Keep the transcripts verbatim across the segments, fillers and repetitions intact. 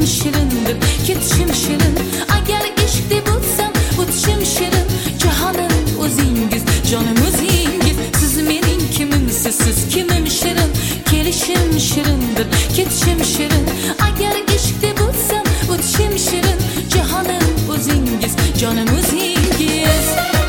shirindir, ketishim shirin. Agar ishq deb o'tsam, o'tishim shirin. Jahonim o'zingiz, jonim o'zingiz. Siz mening kimimsiz, siz kimim shirin. Kelishim shirindir, ketishim shirin. Agar ishq deb o'tsam, o'tishim shirin. Jahonim o'zingiz, jonim o'zingiz.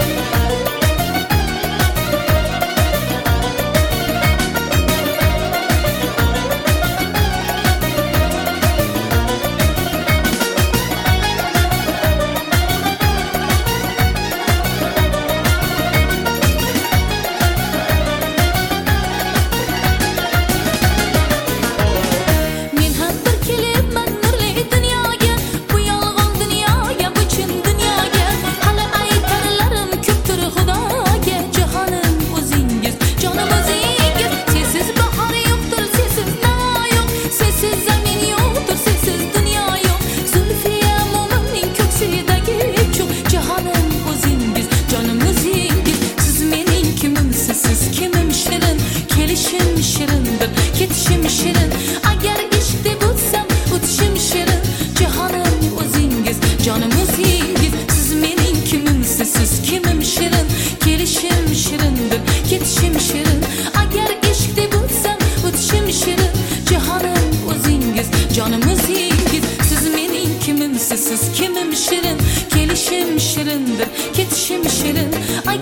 Ketishim shirin. Agar ishq deb o'tsam, o'tishim shirin. Jahonim o'zingiz, jonim o'zingiz. Siz mening kimimsiz, siz kimim shirin. Kelishim shirindir, ketishim shirin. Agar ishq deb o'tsam, o'tishim shirin. Jahonim o'zingiz, jonim o'zingiz. Siz mening kimimsiz, siz kimim shirin. Kelishim shirindir, ketishim shirin.